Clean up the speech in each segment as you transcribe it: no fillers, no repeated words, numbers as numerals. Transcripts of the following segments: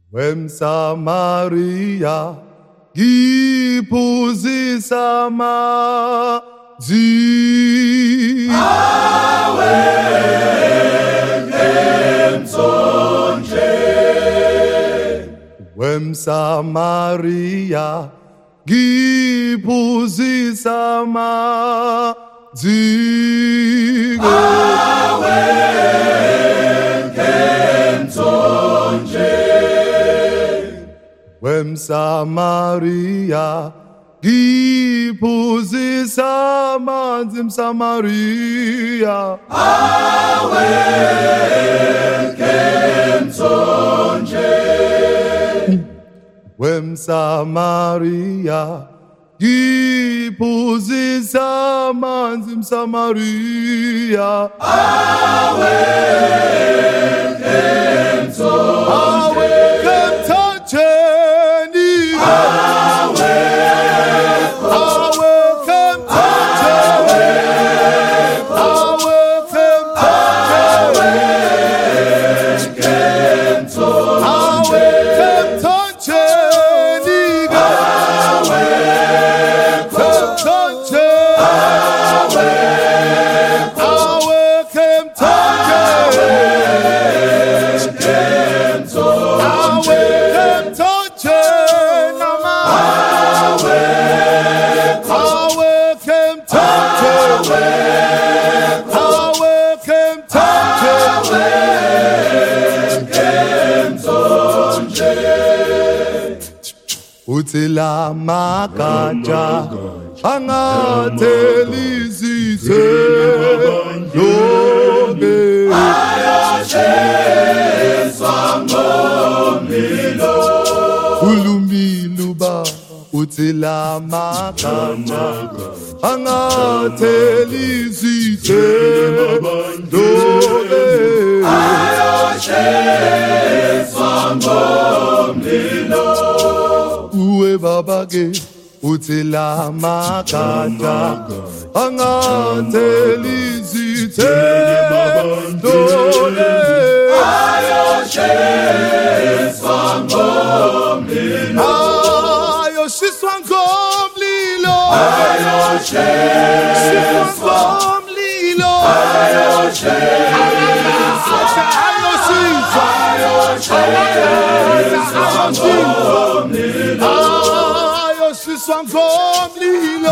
Wemsamaria giphuzisa manzi awe emthonje Wemsamaria giphuzisa manzi awe emthonje Wemsamaria giphuzisa manzi Msamaria awe emthonje Wemsamaria giphuzisa manzi Msamaria awe emthonje uthi la magatsha angathelizise lonke ayashiswa ngomlilo ulumilu baba uthi la magatsha angathelizise lonke ayashiswa ngomlilo uwe baba ke uthi la magatsha angathelizise lonke ayashiswa ngomlilo ayoshiswa ngomlilo ayashiswa ngomlilo ayoshiswa ngomlilo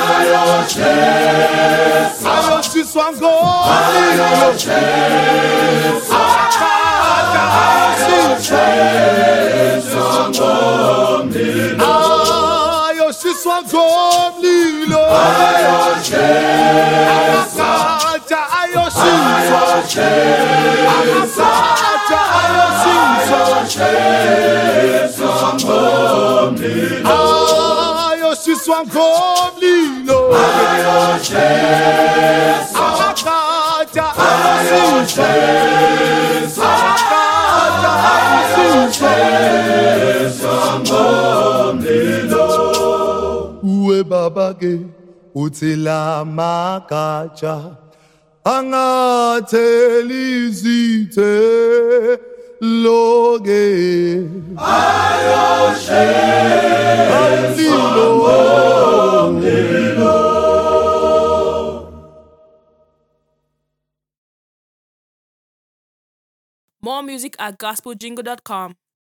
ayoshiswa ngomlilo ayoshiswa ngomlilo uwe baba ke uthi la magatsha angathelizithe loke More music at gospeljingle.com.